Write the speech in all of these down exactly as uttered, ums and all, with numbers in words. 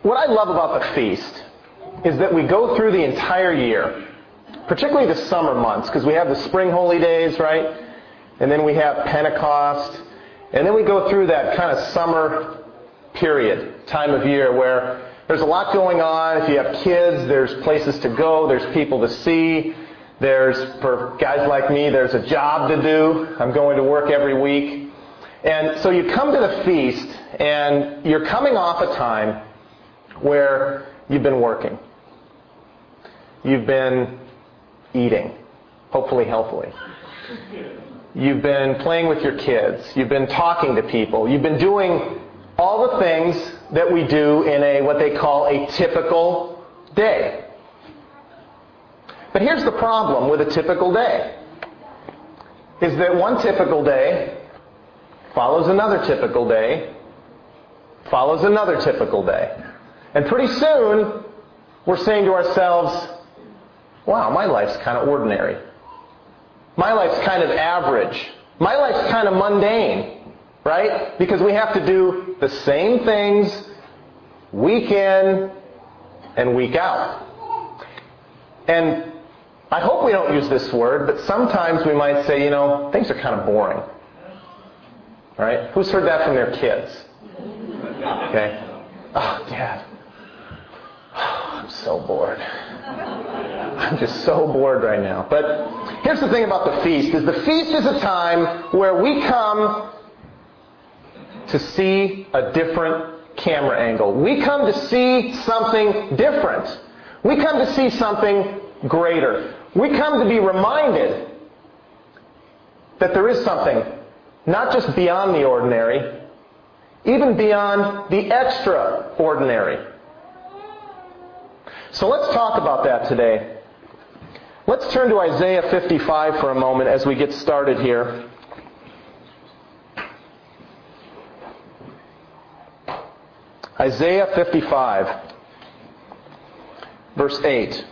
what I love about the feast is that we go through the entire year, particularly the summer months, because we have the spring holy days, right? And then we have Pentecost. And then we go through that kind of summer period, time of year, where there's a lot going on. If you have kids, there's places to go, there's people to see. There's, for guys like me, there's a job to do. I'm going to work every week. And so you come to the feast, and you're coming off a time where you've been working. You've been eating, hopefully healthily. You've been playing with your kids. You've been talking to people. You've been doing all the things that we do in a what they call a typical day. But here's the problem with a typical day, is that one typical day follows another typical day, follows another typical day. And pretty soon, we're saying to ourselves, wow, my life's kind of ordinary. My life's kind of average. My life's kind of mundane, right? Because we have to do the same things week in and week out. And I hope we don't use this word, but sometimes we might say, you know, things are kind of boring. Right? Who's heard that from their kids? Okay. Oh, Dad. I'm so bored. I'm just so bored right now. But here's the thing about the feast, is the feast is a time where we come to see a different camera angle. We come to see something different. We come to see something greater. We come to be reminded that there is something not just beyond the ordinary, even beyond the extraordinary. So let's talk about that today. Let's turn to Isaiah fifty-five for a moment as we get started here. Isaiah fifty-five, verse eight.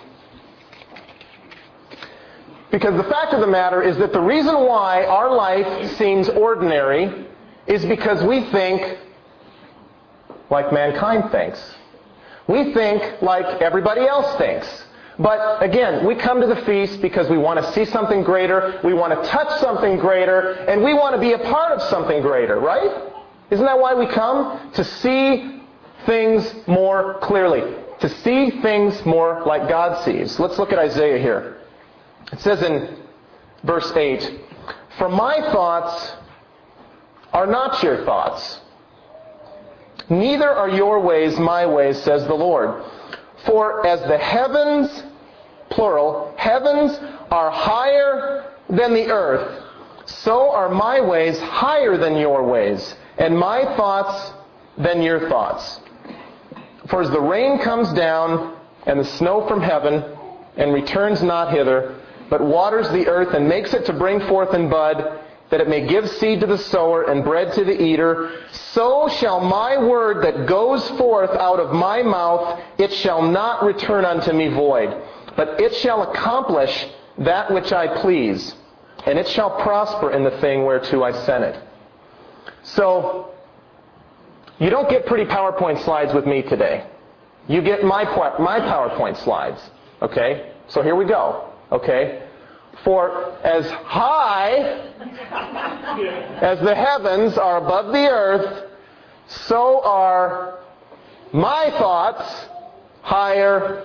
Because the fact of the matter is that the reason why our life seems ordinary is because we think like mankind thinks. We think like everybody else thinks. But again, we come to the feast because we want to see something greater, we want to touch something greater, and we want to be a part of something greater, right? Isn't that why we come? To see things more clearly. To see things more like God sees. Let's look at Isaiah here. It says in verse eight, "For my thoughts are not your thoughts, neither are your ways my ways, says the Lord. For as the heavens," plural, "heavens are higher than the earth, so are my ways higher than your ways, and my thoughts than your thoughts. For as the rain comes down and the snow from heaven, and returns not hither, but waters the earth and makes it to bring forth and bud, that it may give seed to the sower and bread to the eater, so shall my word that goes forth out of my mouth, it shall not return unto me void, but it shall accomplish that which I please, and it shall prosper in the thing whereto I sent it." So, you don't get pretty PowerPoint slides with me today. You get my my PowerPoint slides. Okay? So here we go. Okay? "For as high as the heavens are above the earth, so are my thoughts higher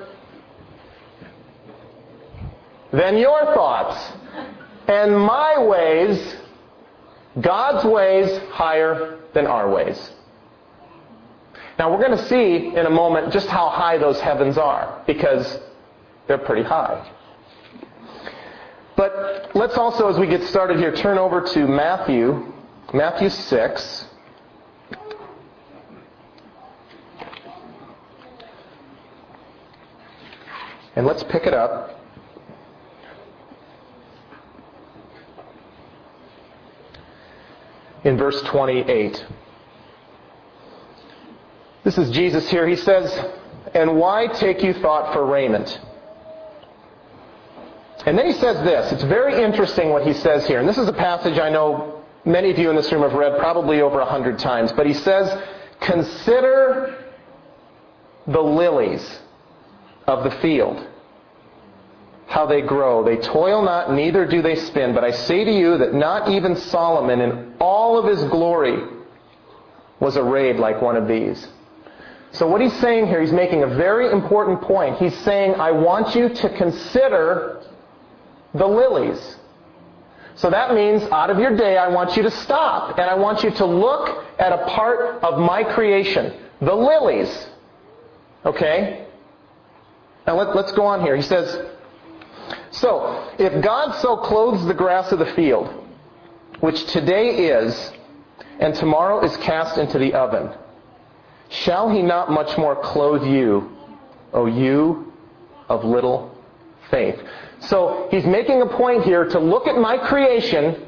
than your thoughts, and my ways, God's ways, higher than our ways." Now we're going to see in a moment just how high those heavens are, because they're pretty high. But let's also, as we get started here, turn over to Matthew, Matthew six. And let's pick it up. In verse twenty-eight. This is Jesus here. He says, "And why take you thought for raiment?" And then he says this. It's very interesting what he says here. And this is a passage I know many of you in this room have read probably over a hundred times. But he says, "Consider the lilies of the field, how they grow. They toil not, neither do they spin. But I say to you that not even Solomon in all of his glory was arrayed like one of these. So what he's saying here, he's making a very important point. He's saying, I want you to consider the lilies. So that means out of your day, I want you to stop and I want you to look at a part of my creation, the lilies. Okay? Now let, let's go on here. He says, so, if God so clothes the grass of the field, which today is, and tomorrow is cast into the oven, shall he not much more clothe you, O you of little faith? So, he's making a point here to look at my creation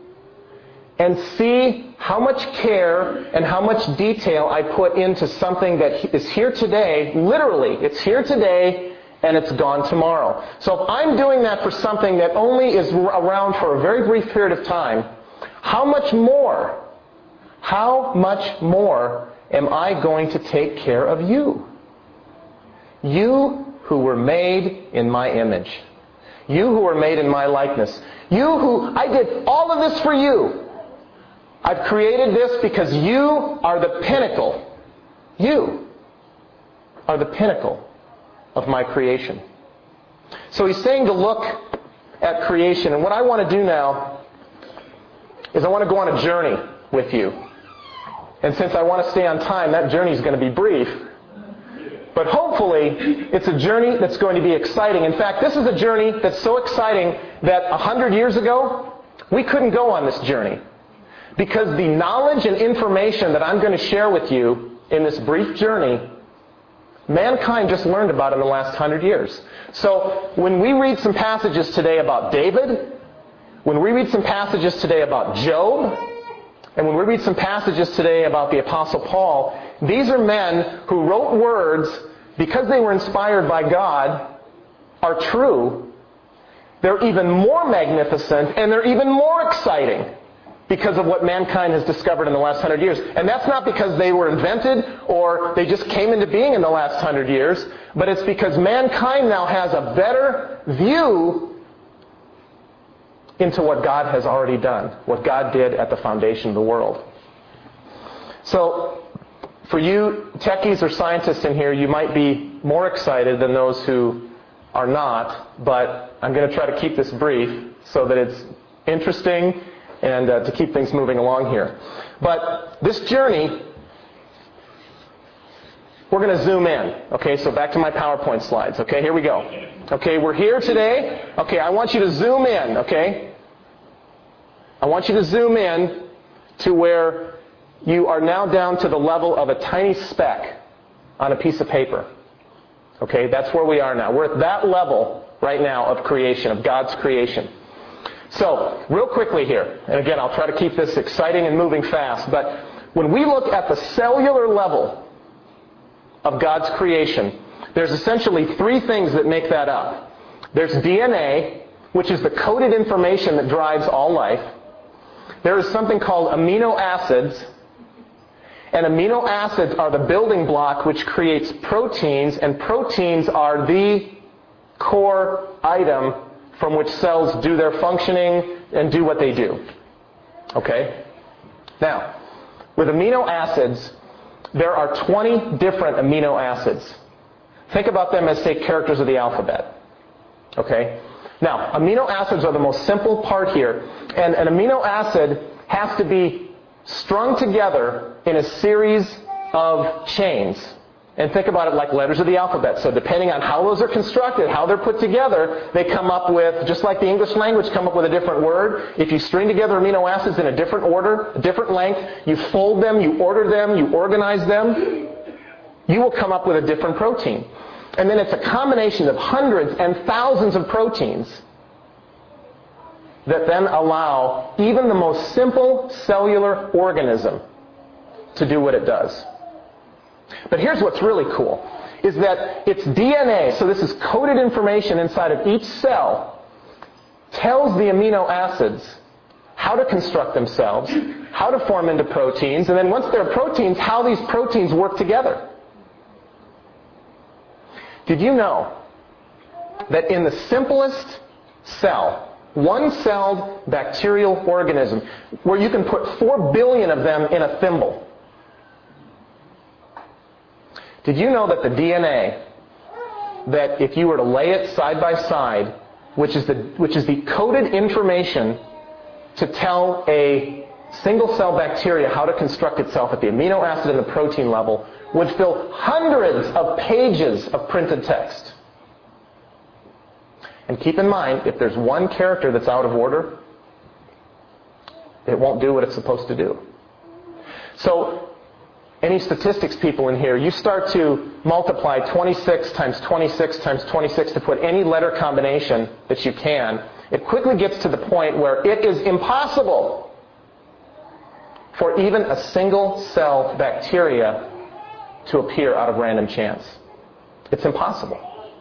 and see how much care and how much detail I put into something that is here today. Literally, it's here today and it's gone tomorrow. So if I'm doing that for something that only is around for a very brief period of time, how much more, how much more am I going to take care of you? You who were made in my image. You who were made in my likeness. You who, I did all of this for you. I've created this because you are the pinnacle. You are the pinnacle of my creation. So he's saying to look at creation. And what I want to do now is I want to go on a journey with you. And since I want to stay on time, that journey is going to be brief. But hopefully, it's a journey that's going to be exciting. In fact, this is a journey that's so exciting that a hundred years ago, we couldn't go on this journey. Because the knowledge and information that I'm going to share with you in this brief journey, mankind just learned about in the last hundred years. So when we read some passages today about David, when we read some passages today about Job, and when we read some passages today about the Apostle Paul, these are men who wrote words because they were inspired by God, are true. They're even more magnificent and they're even more exciting because of what mankind has discovered in the last hundred years. And that's not because they were invented or they just came into being in the last hundred years, but it's because mankind now has a better view into what God has already done, what God did at the foundation of the world. So, for you techies or scientists in here, you might be more excited than those who are not, but I'm going to try to keep this brief so that it's interesting and uh, to keep things moving along here. But this journey, we're going to zoom in. Okay, so back to my PowerPoint slides. Okay, here we go. Okay, we're here today. Okay, I want you to zoom in, okay? I want you to zoom in to where you are now down to the level of a tiny speck on a piece of paper. Okay, that's where we are now. We're at that level right now of creation, of God's creation. So, real quickly here, and again, I'll try to keep this exciting and moving fast, but when we look at the cellular level of God's creation, there's essentially three things that make that up. There's D N A, which is the coded information that drives all life. There is something called amino acids, and amino acids are the building block which creates proteins, and proteins are the core item from which cells do their functioning and do what they do. Okay? Now, with amino acids, there are twenty different amino acids. Think about them as, say, characters of the alphabet. Okay? Now, amino acids are the most simple part here, and an amino acid has to be strung together in a series of chains. And think about it like letters of the alphabet. So depending on how those are constructed, how they're put together, they come up with, just like the English language, come up with a different word. If you string together amino acids in a different order, a different length, you fold them, you order them, you organize them, you will come up with a different protein. And then it's a combination of hundreds and thousands of proteins that then allow even the most simple cellular organism to do what it does. But here's what's really cool, is that its D N A, so this is coded information inside of each cell, tells the amino acids how to construct themselves, how to form into proteins, and then once they're proteins, how these proteins work together. Did you know that in the simplest cell, one-celled bacterial organism, where you can put four billion of them in a thimble, did you know that the D N A, that if you were to lay it side by side, which is the, which is the coded information to tell a single-cell bacteria how to construct itself at the amino acid and the protein level, would fill hundreds of pages of printed text? And keep in mind, if there's one character that's out of order, it won't do what it's supposed to do. So, any statistics people in here, you start to multiply twenty-six times twenty-six times twenty-six to put any letter combination that you can, it quickly gets to the point where it is impossible for even a single cell bacteria to appear out of random chance. It's impossible.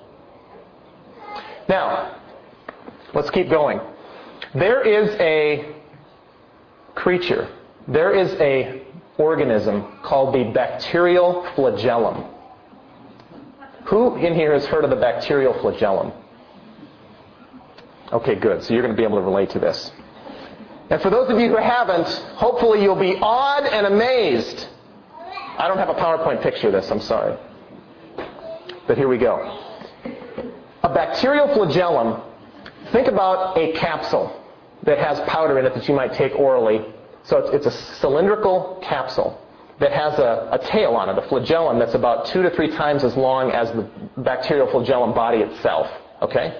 Now, let's keep going. There is a creature, there is a organism called the bacterial flagellum. Who in here has heard of the bacterial flagellum? Okay, good. So you're going to be able to relate to this. And for those of you who haven't, hopefully you'll be awed and amazed. I don't have a PowerPoint picture of this, I'm sorry. But here we go. A bacterial flagellum, think about a capsule that has powder in it that you might take orally. So it's, it's a cylindrical capsule that has a, a tail on it, a flagellum that's about two to three times as long as the bacterial flagellum body itself. Okay?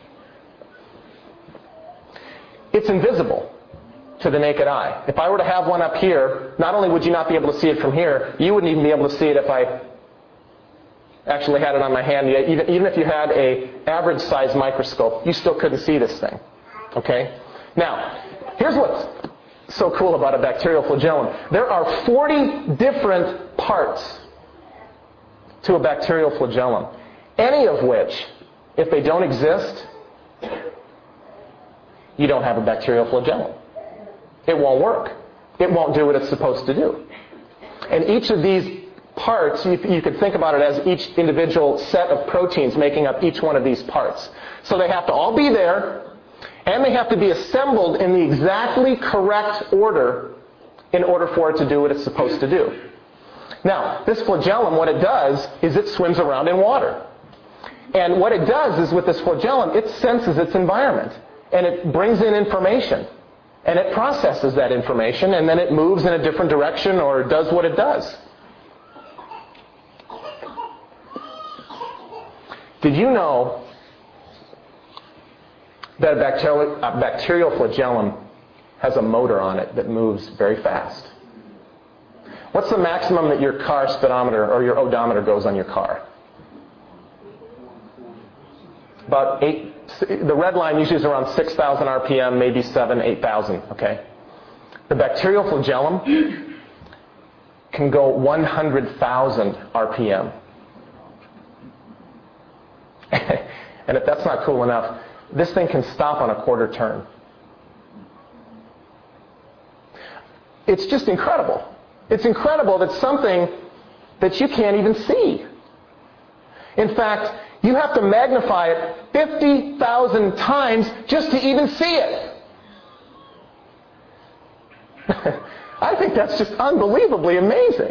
It's invisible to the naked eye. If I were to have one up here, not only would you not be able to see it from here, you wouldn't even be able to see it if I actually had it on my hand. Even, even if you had a average size microscope, you still couldn't see this thing. Okay? Now, here's what's so cool about a bacterial flagellum. There are forty different parts to a bacterial flagellum, any of which, if they don't exist, you don't have a bacterial flagellum. It won't work. It won't do what it's supposed to do. And each of these parts, you, you could think about it as each individual set of proteins making up each one of these parts. So they have to all be there, and they have to be assembled in the exactly correct order in order for it to do what it's supposed to do. Now, this flagellum, what it does is it swims around in water. And what it does is with this flagellum, it senses its environment. And it brings in information. And it processes that information, and then it moves in a different direction or does what it does. Did you know that a bacterial, a bacterial flagellum has a motor on it that moves very fast? What's the maximum that your car speedometer or your odometer goes on your car? About eight. The red line usually is around six thousand R P M, maybe seven, eight thousand. Okay. The bacterial flagellum can go one hundred thousand R P M. And if that's not cool enough, this thing can stop on a quarter turn. It's just incredible. It's incredible that something that you can't even see. In fact, you have to magnify it fifty thousand times just to even see it. I think that's just unbelievably amazing.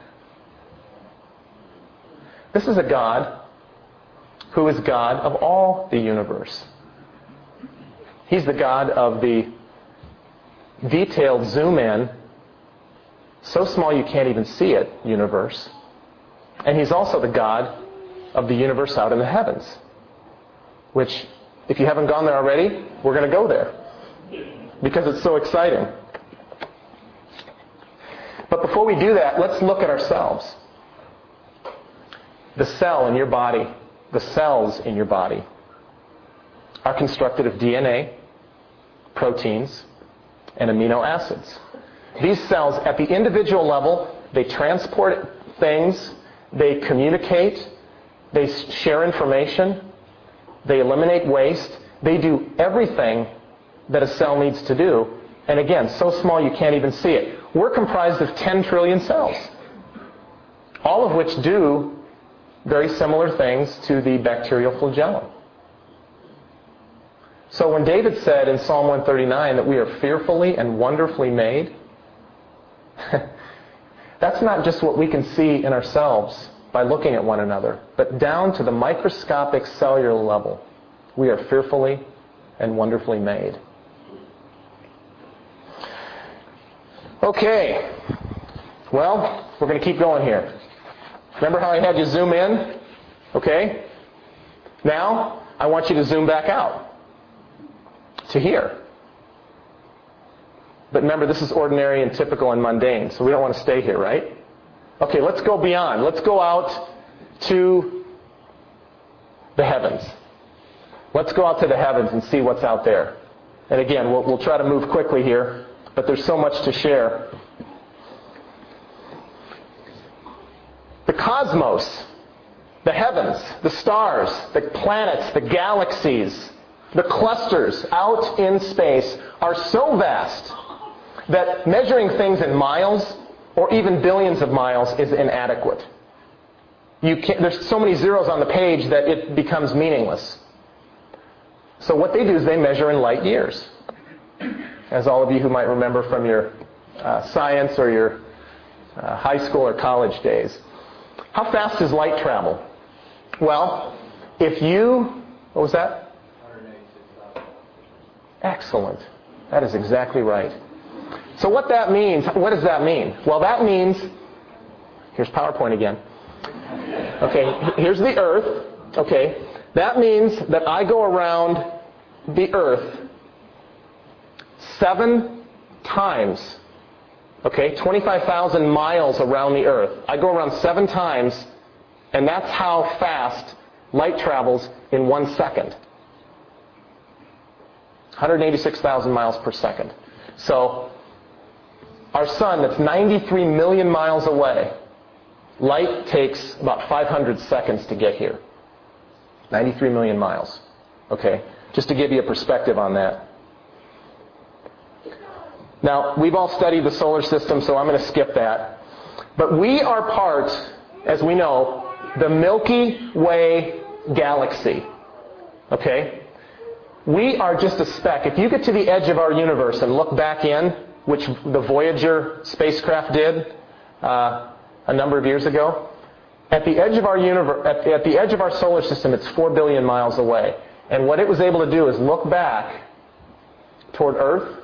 This is a God who is God of all the universe. He's the God of the detailed zoom in, so small you can't even see it, universe. And He's also the God of the universe out in the heavens, which, if you haven't gone there already, we're going to go there because it's so exciting. But before we do that, let's look at ourselves. The cell in your body, the cells in your body, are constructed of D N A, proteins, and amino acids. These cells, at the individual level, they transport things, they communicate, they share information, they eliminate waste, they do everything that a cell needs to do. And again, so small you can't even see it. We're comprised of ten trillion cells, all of which do very similar things to the bacterial flagellum. So when David said in Psalm one thirty-nine that we are fearfully and wonderfully made, that's not just what we can see in ourselves by looking at one another, but down to the microscopic cellular level. We are fearfully and wonderfully made. Okay. Well, we're going to keep going here. Remember how I had you zoom in? Okay? Now, I want you to zoom back out to here. But remember, this is ordinary and typical and mundane, so we don't want to stay here, right? Okay, let's go beyond. Let's go out to the heavens. Let's go out to the heavens and see what's out there. And again, we'll, we'll try to move quickly here, but there's so much to share. The cosmos, the heavens, the stars, the planets, the galaxies, the clusters out in space are so vast that measuring things in miles or even billions of miles is inadequate. You can't, there's so many zeros on the page that it becomes meaningless. So what they do is they measure in light years. As all of you who might remember from your uh, science or your uh, high school or college days. How fast does light travel? Well, if you... What was that? Excellent. That is exactly right. So what that means, what does that mean? Well, that means... Here's PowerPoint again. Okay, here's the Earth. Okay, that means that I go around the Earth seven times. Okay, twenty-five thousand miles around the Earth. I go around seven times, and that's how fast light travels in one second. one hundred eighty-six thousand miles per second. So, our sun that's ninety-three million miles away, light takes about five hundred seconds to get here. ninety-three million miles. Okay, just to give you a perspective on that. Now, we've all studied the solar system, so I'm going to skip that. But we are part, as we know, the Milky Way galaxy. Okay? We are just a speck. If you get to the edge of our universe and look back in, which the Voyager spacecraft did uh, a number of years ago, at the edge of our universe, at, at the edge of our solar system, it's four billion miles away. And what it was able to do is look back toward Earth,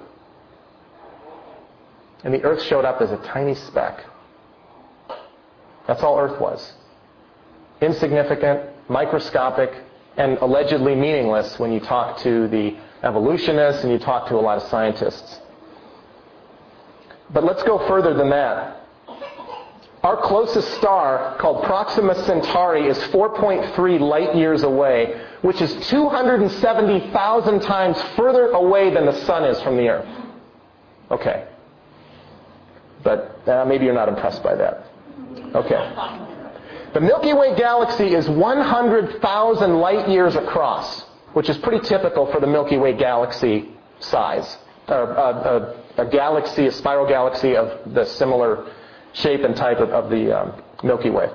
and the Earth showed up as a tiny speck. That's all Earth was. Insignificant, microscopic, and allegedly meaningless when you talk to the evolutionists and you talk to a lot of scientists. But let's go further than that. Our closest star, called Proxima Centauri, is four point three light years away, which is two hundred seventy thousand times further away than the Sun is from the Earth. Okay. But uh, maybe you're not impressed by that. Okay. The Milky Way galaxy is one hundred thousand light years across, which is pretty typical for the Milky Way galaxy size. Uh, uh, a, a galaxy, a spiral galaxy of the similar shape and type of, of the um, Milky Way.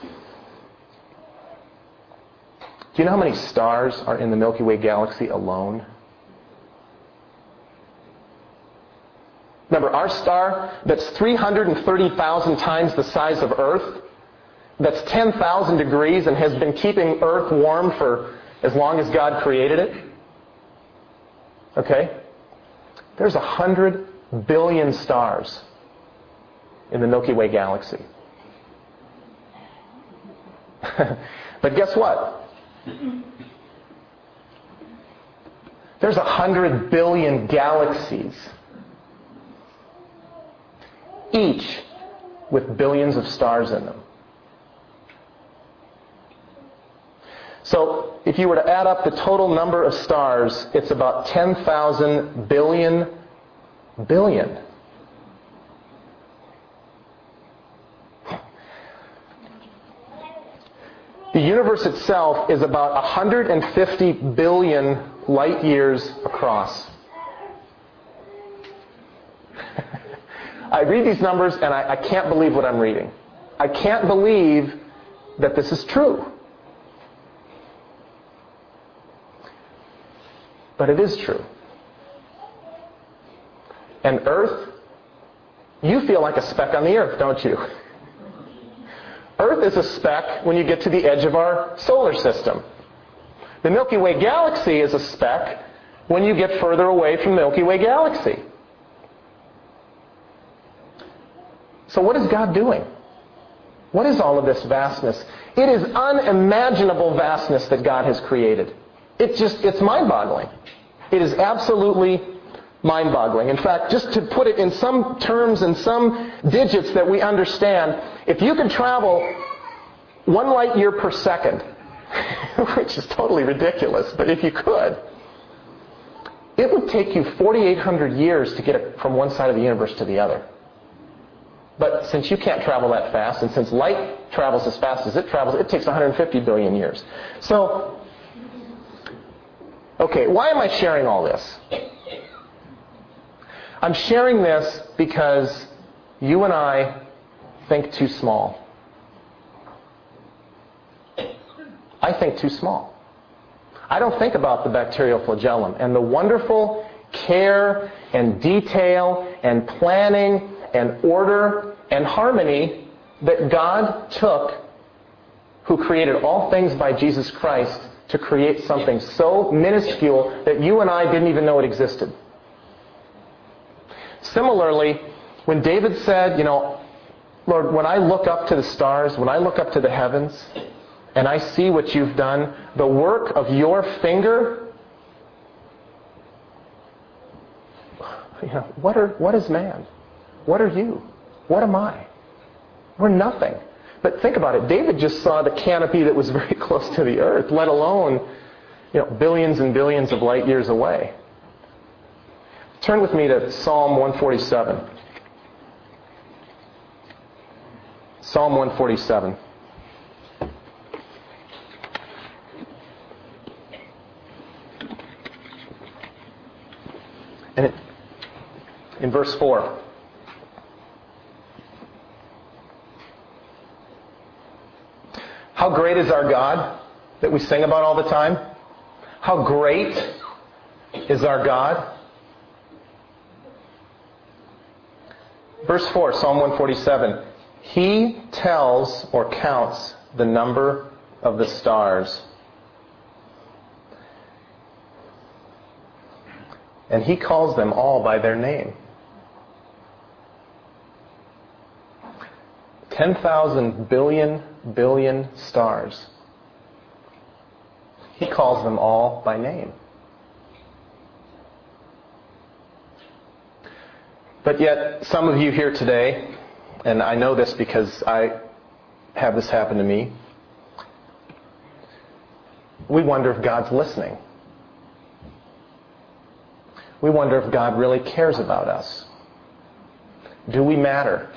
Do you know how many stars are in the Milky Way galaxy alone? Remember, our star, that's three hundred thirty thousand times the size of Earth, that's ten thousand degrees and has been keeping Earth warm for as long as God created it. Okay? There's a hundred billion stars in the Milky Way galaxy. But guess what? There's a hundred billion galaxies, each with billions of stars in them. So, if you were to add up the total number of stars, it's about ten thousand billion billion. The universe itself is about one hundred fifty billion light years across. I read these numbers and I, I can't believe what I'm reading. I can't believe that this is true. But it is true. And Earth, you feel like a speck on the earth, don't you? Earth is a speck when you get to the edge of our solar system. The Milky Way galaxy is a speck when you get further away from the Milky Way galaxy. So what is God doing? What is all of this vastness? It is unimaginable vastness that God has created. It's just, it's mind-boggling. It is absolutely mind-boggling. In fact, just to put it in some terms and some digits that we understand, if you could travel one light year per second, which is totally ridiculous, but if you could, it would take you forty-eight hundred years to get from one side of the universe to the other. But since you can't travel that fast, and since light travels as fast as it travels, it takes one hundred fifty billion years. So, okay, why am I sharing all this? I'm sharing this because you and I think too small. I think too small. I don't think about the bacterial flagellum and the wonderful care and detail and planning and order and harmony that God took, who created all things by Jesus Christ, to create something so minuscule that you and I didn't even know it existed. Similarly, when David said, you know, Lord, when I look up to the stars, when I look up to the heavens, and I see what you've done, the work of your finger, you know, what are what is man? What are you? What am I? We're nothing. But think about it. David just saw the canopy that was very close to the earth, let alone, you know, billions and billions of light years away. Turn with me to Psalm one forty-seven. Psalm one forty-seven. And it, in verse four. How great is our God that we sing about all the time? How great is our God? Verse four, Psalm one forty-seven. He tells or counts the number of the stars. And he calls them all by their name. ten thousand billion billion stars. He calls them all by name. But yet, some of you here today, and I know this because I have this happen to me, we wonder if God's listening. We wonder if God really cares about us. Do we matter?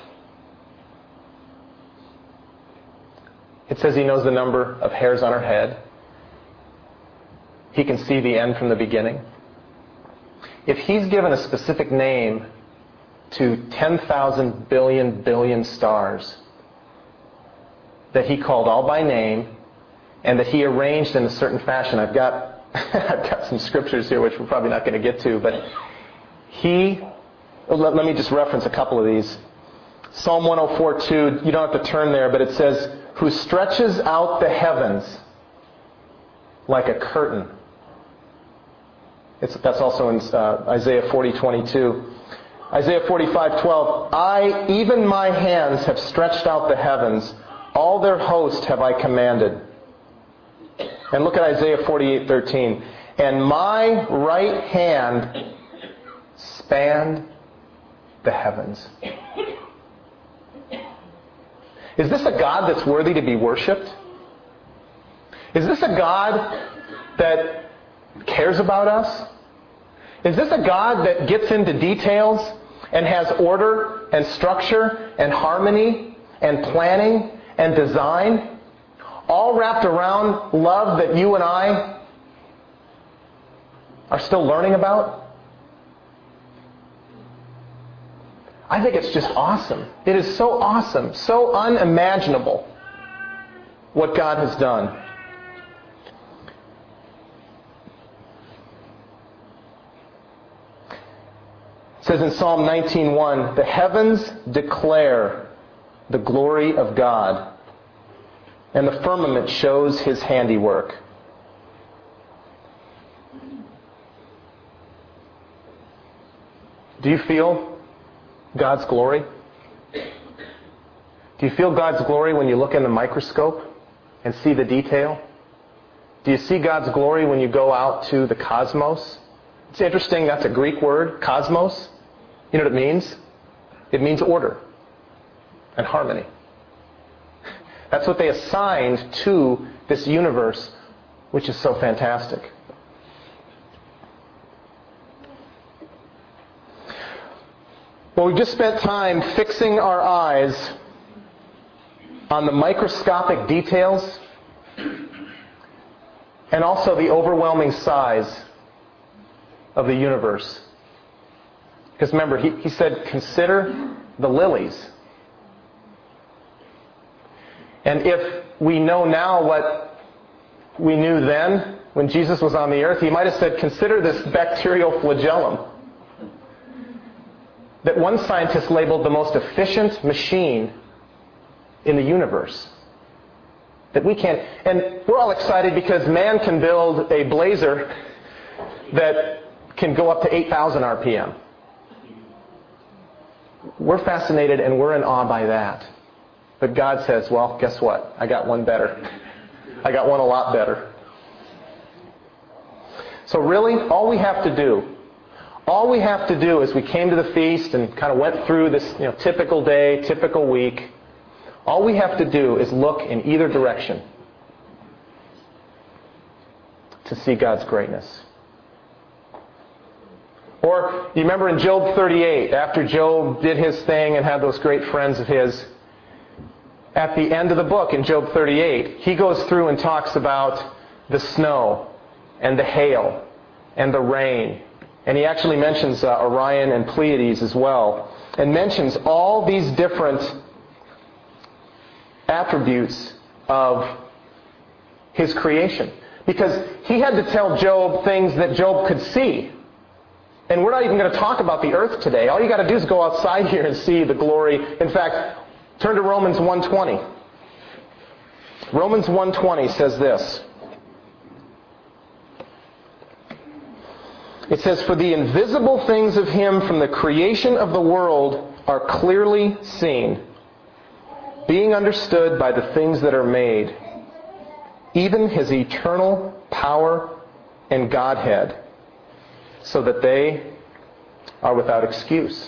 It says He knows the number of hairs on our head. He can see the end from the beginning. If He's given a specific name to ten thousand billion billion stars that He called all by name and that He arranged in a certain fashion, I've got I've got some scriptures here which we're probably not going to get to, but He, let, let me just reference a couple of these. Psalm one oh four two, you don't have to turn there, but it says, who stretches out the heavens like a curtain. It's, that's also in uh, Isaiah forty twenty-two. Isaiah forty-five twelve, I, even my hands, have stretched out the heavens. All their host have I commanded. And look at Isaiah forty-eight thirteen. And my right hand spanned the heavens. Is this a God that's worthy to be worshipped? Is this a God that cares about us? Is this a God that gets into details and has order and structure and harmony and planning and design, all wrapped around love that you and I are still learning about? I think it's just awesome. It is so awesome, so unimaginable. what God has done. It says in Psalm nineteen one, "The heavens declare the glory of God, and the firmament shows His handiwork." Do you feel God's glory? Do you feel God's glory when you look in the microscope and see the detail? Do you see God's glory when you go out to the cosmos? It's interesting, that's a Greek word, cosmos. You know what it means? It means order and harmony. That's what they assigned to this universe, which is so fantastic. Well, we've just spent time fixing our eyes on the microscopic details and also the overwhelming size of the universe. Because remember, he, he said, consider the lilies. And if we know now what we knew then, when Jesus was on the earth, he might have said, consider this bacterial flagellum that one scientist labeled the most efficient machine in the universe. That we can't, and we're all excited because man can build a blazer that can go up to eight thousand R P M. We're fascinated and we're in awe by that. But God says, well, guess what? I got one better. I got one a lot better. So really, all we have to do, all we have to do is we came to the feast and kind of went through this, you know, typical day, typical week. All we have to do is look in either direction to see God's greatness. Or, you remember in Job thirty-eight, after Job did his thing and had those great friends of his, at the end of the book in Job thirty-eight, he goes through and talks about the snow and the hail and the rain. And he actually mentions uh, Orion and Pleiades as well. And mentions all these different attributes of his creation. Because he had to tell Job things that Job could see. And we're not even going to talk about the earth today. All you got to do is go outside here and see the glory. In fact, turn to Romans one twenty. Romans one twenty says this. It says, "For the invisible things of Him from the creation of the world are clearly seen, being understood by the things that are made, even His eternal power and Godhead, so that they are without excuse."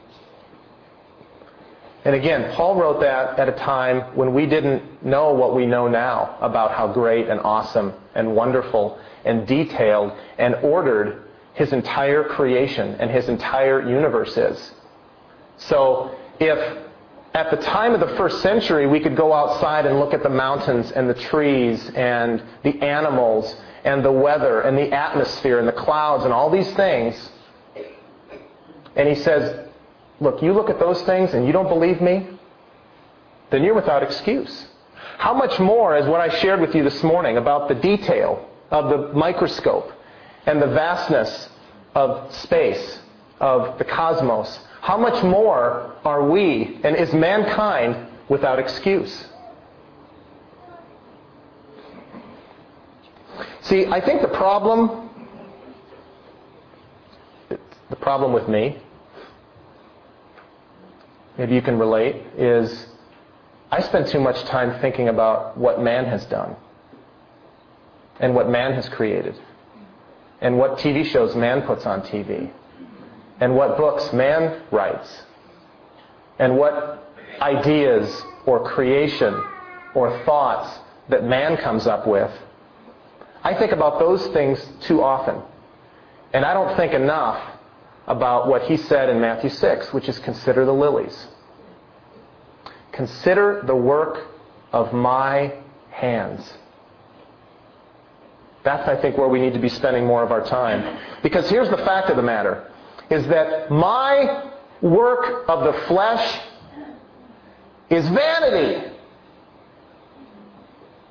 And again, Paul wrote that at a time when we didn't know what we know now about how great and awesome and wonderful and detailed and ordered his entire creation and his entire universe is. So if at the time of the first century we could go outside and look at the mountains and the trees and the animals and the weather and the atmosphere and the clouds and all these things, and he says, look, you look at those things and you don't believe me, then you're without excuse. How much more is what I shared with you this morning about the detail of the microscope and the vastness of space, of the cosmos. How much more are we, and is mankind, without excuse? See, I think the problem, the problem with me, maybe you can relate, is I spend too much time thinking about what man has done and what man has created and what T V shows man puts on T V and what books man writes and what ideas or creation or thoughts that man comes up with. I think about those things too often. And I don't think enough about what he said in Matthew six, which is consider the lilies. Consider the work of my hands. That's, I think, where we need to be spending more of our time. Because here's the fact of the matter, is that my work of the flesh is vanity.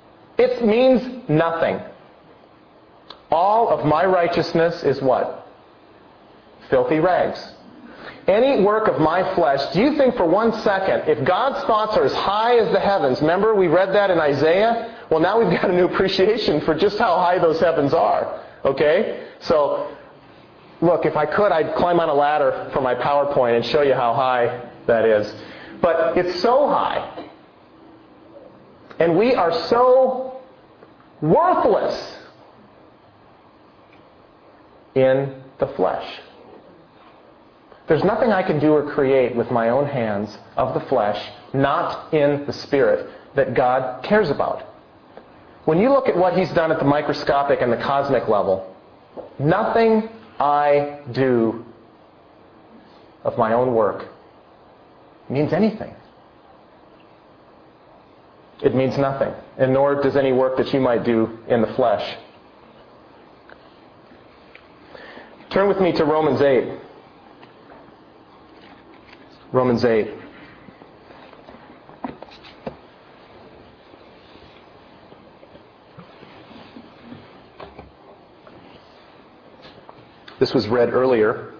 It means nothing. All of my righteousness is what? Filthy rags. Any work of my flesh, do you think for one second, if God's thoughts are as high as the heavens, remember we read that in Isaiah? Well, now we've got a new appreciation for just how high those heavens are. Okay? So, look, if I could, I'd climb on a ladder for my PowerPoint and show you how high that is. But it's so high. And we are so worthless in the flesh. There's nothing I can do or create with my own hands of the flesh, not in the Spirit, that God cares about. When you look at what He's done at the microscopic and the cosmic level, nothing I do of my own work means anything. It means nothing, and nor does any work that you might do in the flesh. Turn with me to Romans eight. Romans eight. This was read earlier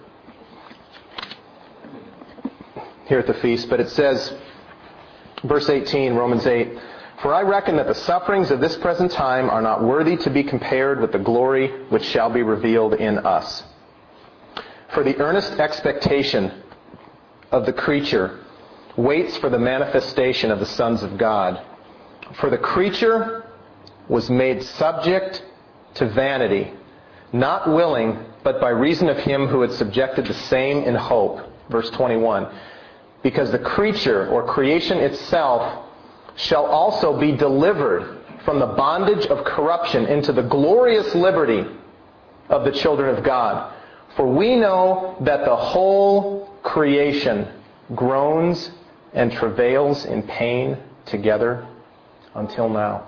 here at the feast, but it says, verse eighteen, Romans eight, "For I reckon that the sufferings of this present time are not worthy to be compared with the glory which shall be revealed in us. For the earnest expectation of the creature waits for the manifestation of the sons of God. For the creature was made subject to vanity, not willing, but by reason of Him who had subjected the same in hope." Verse twenty-one. "Because the creature, or creation itself, shall also be delivered from the bondage of corruption into the glorious liberty of the children of God. For we know that the whole creation groans and travails in pain together until now."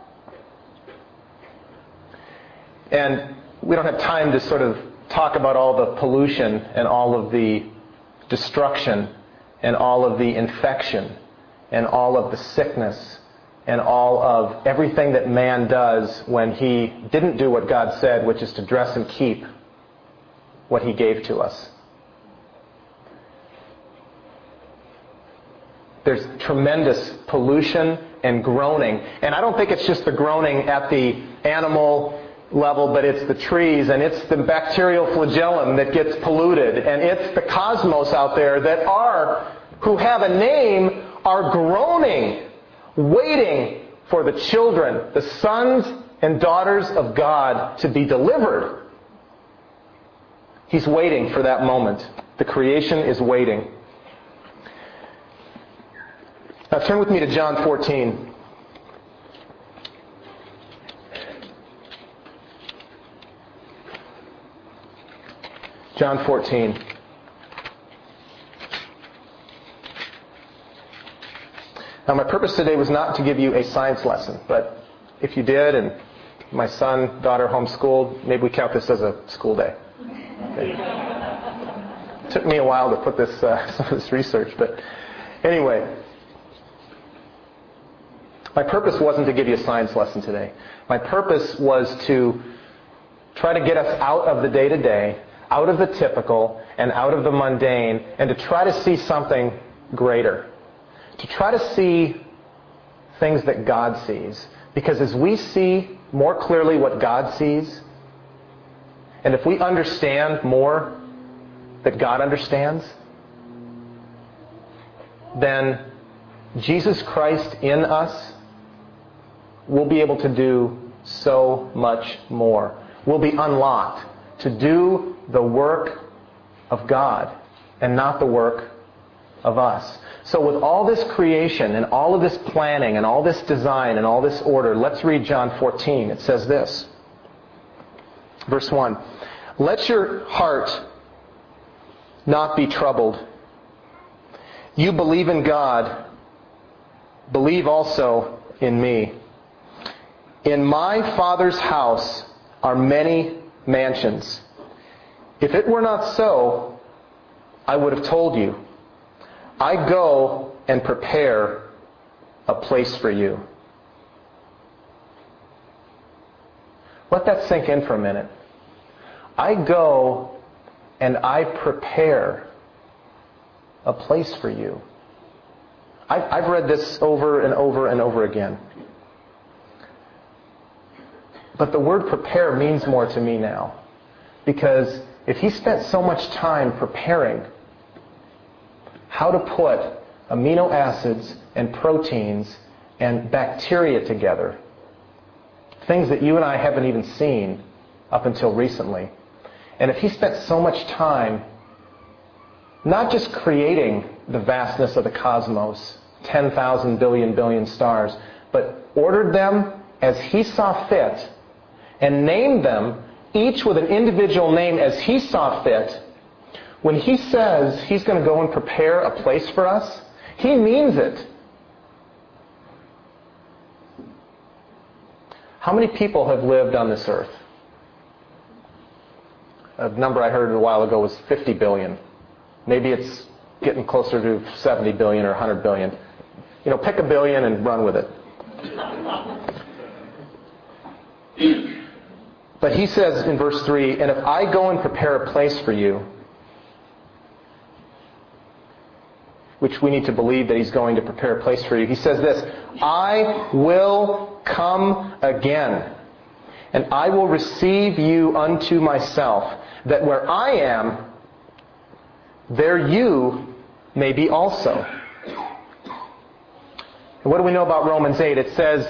And we don't have time to sort of talk about all the pollution and all of the destruction and all of the infection and all of the sickness and all of everything that man does when he didn't do what God said, which is to dress and keep what He gave to us. There's tremendous pollution and groaning. And I don't think it's just the groaning at the animal level, but it's the trees, and it's the bacterial flagellum that gets polluted, and it's the cosmos out there that are, who have a name, are groaning, waiting for the children, the sons and daughters of God, to be delivered. He's waiting for that moment. The creation is waiting. Now turn with me to John fourteen. John fourteen. Now my purpose today was not to give you a science lesson, but if you did, and my son, daughter homeschooled, maybe we count this as a school day. Okay. It took me a while to put this, uh, some of this research, but anyway. My purpose wasn't to give you a science lesson today. My purpose was to try to get us out of the day-to-day, out of the typical, and out of the mundane, and to try to see something greater. To try to see things that God sees. Because as we see more clearly what God sees, and if we understand more that God understands, then Jesus Christ in us will be able to do so much more. We'll be unlocked to do the work of God and not the work of us. So with all this creation and all of this planning and all this design and all this order, let's read John fourteen. It says this. Verse one. "Let your heart not be troubled. You believe in God. Believe also in me. In my Father's house are many mansions. If it were not so, I would have told you. I go and prepare a place for you." Let that sink in for a minute. I go and I prepare a place for you. I've, I've read this over and over and over again. But the word prepare means more to me now. Because if he spent so much time preparing how to put amino acids and proteins and bacteria together, things that you and I haven't even seen up until recently, and if he spent so much time not just creating the vastness of the cosmos, ten thousand billion billion stars, but ordered them as he saw fit and named them each with an individual name as he saw fit, when he says he's going to go and prepare a place for us, he means it. How many people have lived on this earth? A number I heard a while ago was fifty billion. Maybe it's getting closer to seventy billion or one hundred billion. You know, pick a billion and run with it. But he says in verse three, and if I go and prepare a place for you, which we need to believe that he's going to prepare a place for you, he says this, I will come again, and I will receive you unto myself, that where I am, there you may be also. And what do we know about Romans eight? It says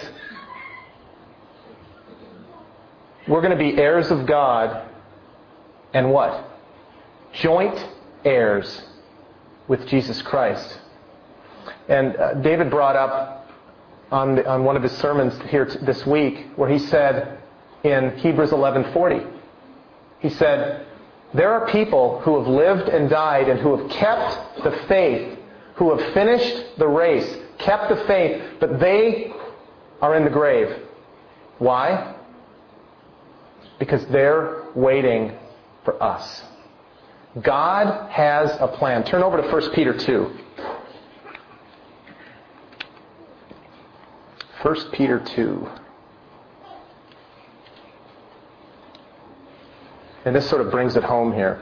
we're going to be heirs of God and what? Joint heirs with Jesus Christ. And uh, David brought up on, the, on one of his sermons here t- this week where he said in Hebrews eleven forty, he said, there are people who have lived and died and who have kept the faith, who have finished the race, kept the faith, but they are in the grave. Why? Because they're waiting for us. God has a plan. Turn over to First Peter two. First Peter two. And this sort of brings it home here.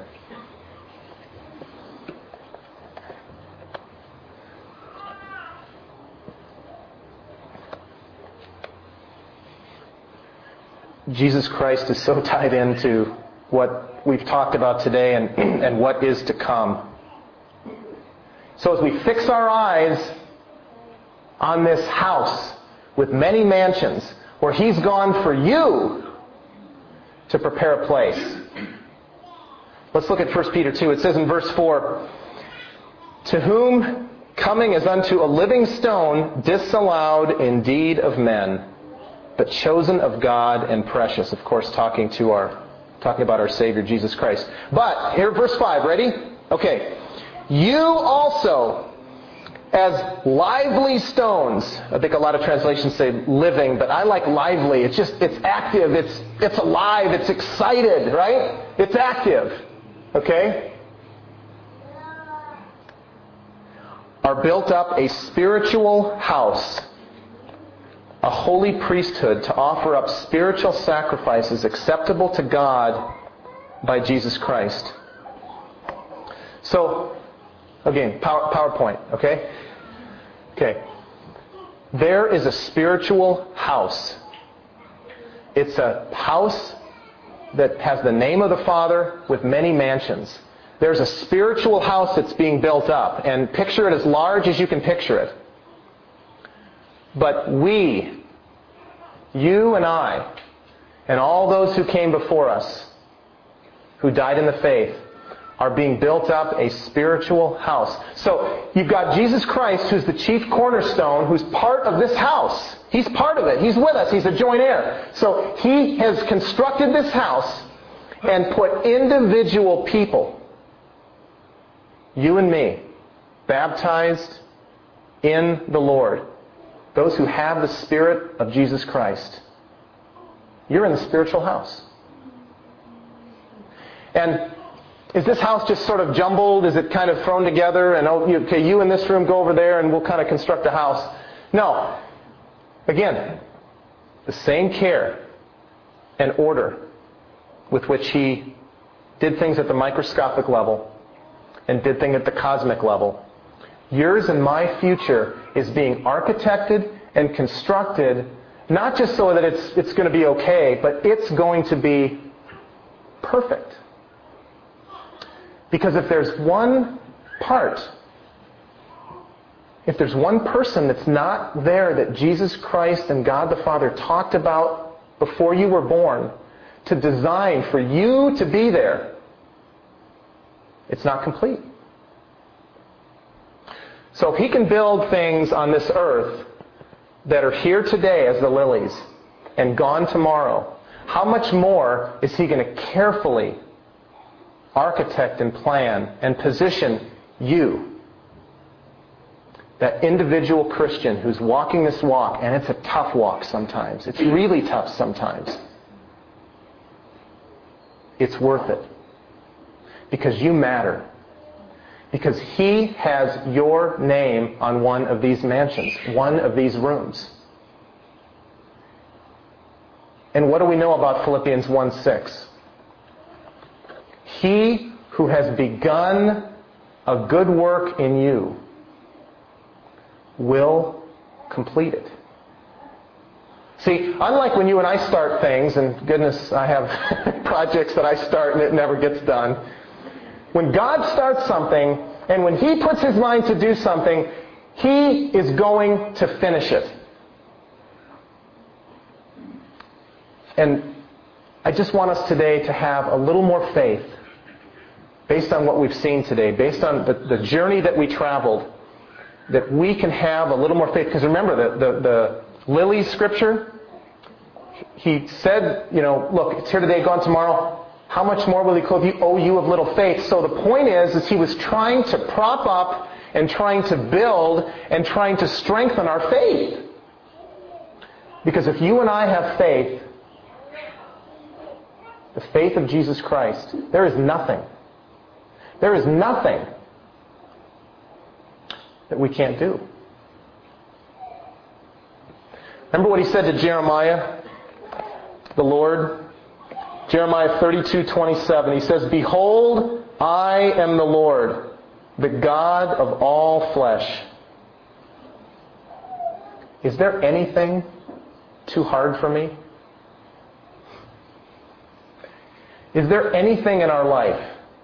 Jesus Christ is so tied into what we've talked about today and, and what is to come. So as we fix our eyes on this house with many mansions, where he's gone for you to prepare a place. Let's look at First Peter two. It says in verse four, to whom coming as unto a living stone, disallowed indeed of men, but chosen of God and precious. Of course, talking to our, talking about our Savior Jesus Christ. But here, verse five. Ready? Okay. You also, as lively stones. I think a lot of translations say living, but I like lively. It's just, it's active. It's it's alive. It's excited, right? It's active. Okay? Are built up a spiritual house, a holy priesthood, to offer up spiritual sacrifices acceptable to God by Jesus Christ. So, again, power, PowerPoint, okay? Okay. There is a spiritual house. It's a house that has the name of the Father with many mansions. There's a spiritual house that's being built up, and picture it as large as you can picture it. But we, you and I, and all those who came before us, who died in the faith, are being built up a spiritual house. So you've got Jesus Christ, who's the chief cornerstone, who's part of this house. He's part of it. He's with us. He's a joint heir. So he has constructed this house and put individual people, you and me, baptized in the Lord, those who have the Spirit of Jesus Christ. You're in the spiritual house. And is this house just sort of jumbled? Is it kind of thrown together? And, oh, okay, you in this room, go over there, and we'll kind of construct a house. No. Again, the same care and order with which He did things at the microscopic level and did things at the cosmic level. Yours and my future is being architected and constructed, not just so that it's, it's going to be okay, but it's going to be perfect. Because if there's one part, if there's one person that's not there that Jesus Christ and God the Father talked about before you were born, to design for you to be there, it's not complete. So if He can build things on this earth that are here today as the lilies and gone tomorrow, how much more is He going to carefully architect and plan and position you, that individual Christian who's walking this walk, and it's a tough walk sometimes. It's really tough sometimes. It's worth it. Because you matter. Because He has your name on one of these mansions, one of these rooms. And what do we know about Philippians one six? He who has begun a good work in you will complete it. See, unlike when you and I start things, and goodness, I have projects that I start and it never gets done. When God starts something, and when He puts His mind to do something, He is going to finish it. And I just want us today to have a little more faith, based on what we've seen today, based on the, the journey that we traveled, that we can have a little more faith. Because remember, the, the, the lily scripture, He said, you know, look, it's here today, gone tomorrow. How much more will He clothe you? Oh, you of little faith. So the point is, is He was trying to prop up and trying to build and trying to strengthen our faith. Because if you and I have faith, the faith of Jesus Christ, there is nothing, there is nothing that we can't do. Remember what He said to Jeremiah, the Lord? Jeremiah thirty-two twenty-seven. He says, "Behold, I am the Lord, the God of all flesh." Is there anything too hard for me? Is there anything in our life,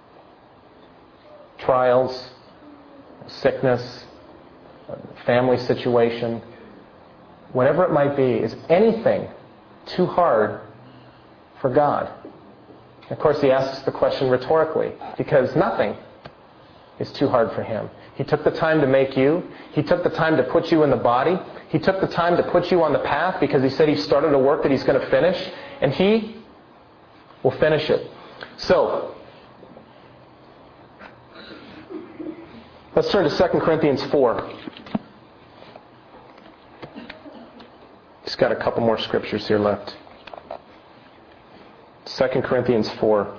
trials, sickness, family situation, whatever it might be, is anything too hard for God? Of course, He asks the question rhetorically, because nothing is too hard for Him. He took the time to make you. He took the time to put you in the body. He took the time to put you on the path because He said He started a work that He's going to finish, and He will finish it. So, let's turn to Second Corinthians four. Just got a couple more scriptures here left. Second Corinthians four.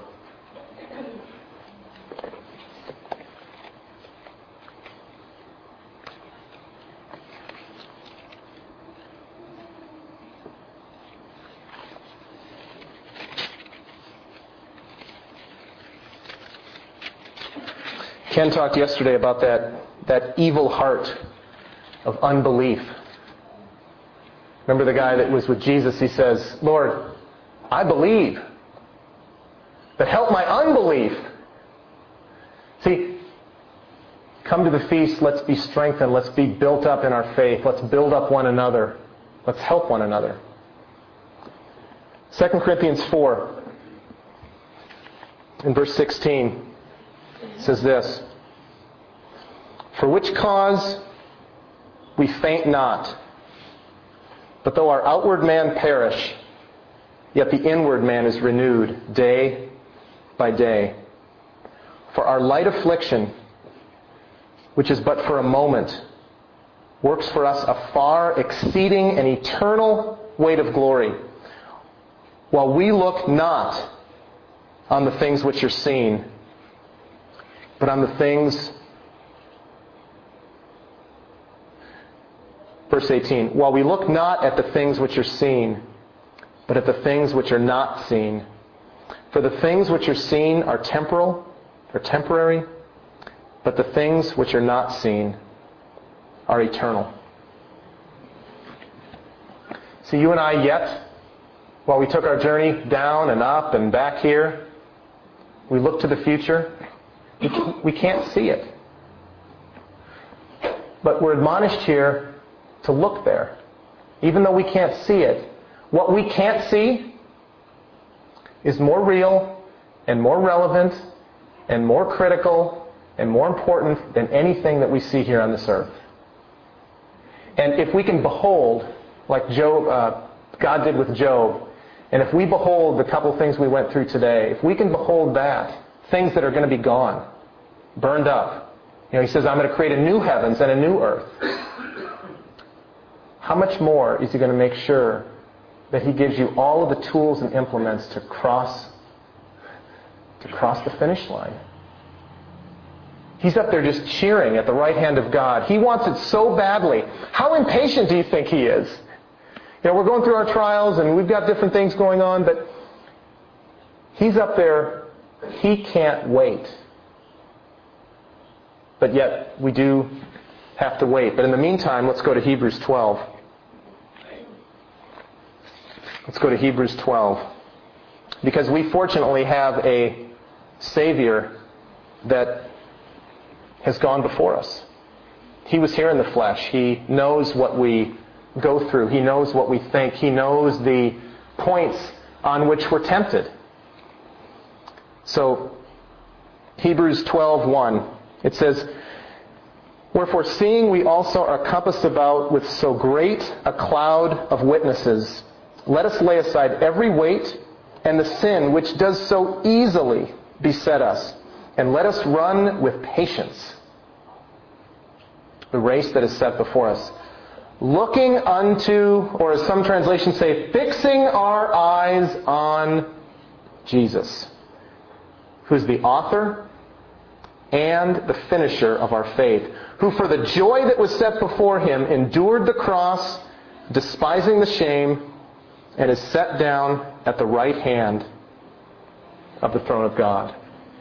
Ken talked yesterday about that, that evil heart of unbelief. Remember the guy that was with Jesus? He says, "Lord, I believe, but help my unbelief." See, come to the feast, let's be strengthened, let's be built up in our faith, let's build up one another, let's help one another. Second Corinthians four, in verse sixteen, says this, "For which cause we faint not, but though our outward man perish, yet the inward man is renewed day by day. For our light affliction, which is but for a moment, works for us a far exceeding and eternal weight of glory, while we look not on the things which are seen, but on the things," verse eighteen, "while we look not at the things which are seen, but at the things which are not seen. For the things which are seen are temporal, or temporary, but the things which are not seen are eternal. See, you and I yet, while we took our journey down and up and back here, we look to the future, we can't see it. But we're admonished here to look there. Even though we can't see it, what we can't see is more real and more relevant and more critical and more important than anything that we see here on this earth. And if we can behold, like Job, uh, God did with Job, and if we behold the couple things we went through today, if we can behold that, things that are going to be gone, burned up. You know, he says, I'm going to create a new heavens and a new earth. How much more is he going to make sure that he gives you all of the tools and implements to cross, to cross the finish line? He's up there just cheering at the right hand of God. He wants it so badly. How impatient do you think he is? You know, we're going through our trials and we've got different things going on, but he's up there. He can't wait. But yet, we do have to wait. But in the meantime, let's go to Hebrews twelve. Let's go to Hebrews twelve. Because we fortunately have a Savior that has gone before us. He was here in the flesh. He knows what we go through. He knows what we think. He knows the points on which we're tempted. So, Hebrews twelve one, it says, Wherefore, seeing we also are compassed about with so great a cloud of witnesses, let us lay aside every weight and the sin which does so easily beset us, and let us run with patience the race that is set before us, looking unto, or as some translations say, fixing our eyes on Jesus, who's the author and the finisher of our faith, who for the joy that was set before him endured the cross, despising the shame, and is set down at the right hand of the throne of God.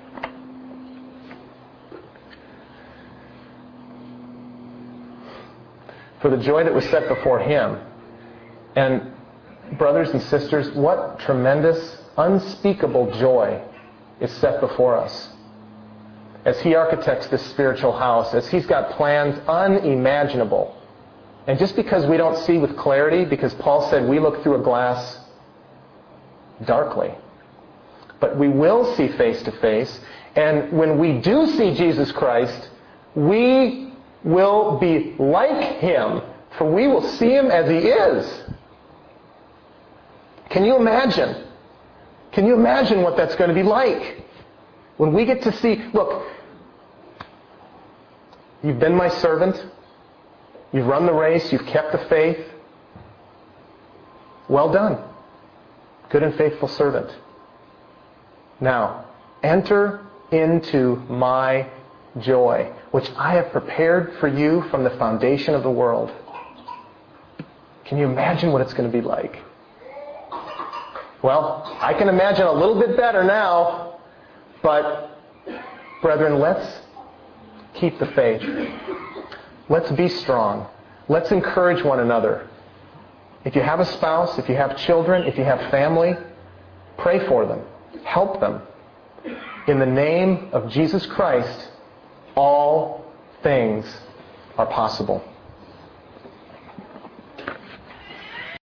For the joy that was set before him. And brothers and sisters, what tremendous, unspeakable joy is set before us as he architects this spiritual house, as he's got plans unimaginable. And just because we don't see with clarity, because Paul said we look through a glass darkly, but we will see face to face, and when we do see Jesus Christ, we will be like him, for we will see him as he is. Can you imagine? Can you imagine what that's going to be like? When we get to see, look, you've been my servant. You've run the race. You've kept the faith. Well done, good and faithful servant. Now, enter into my joy, which I have prepared for you from the foundation of the world. Can you imagine what it's going to be like? Well, I can imagine a little bit better now. But, brethren, let's keep the faith. Let's be strong. Let's encourage one another. If you have a spouse, if you have children, if you have family, pray for them. Help them. In the name of Jesus Christ, all things are possible.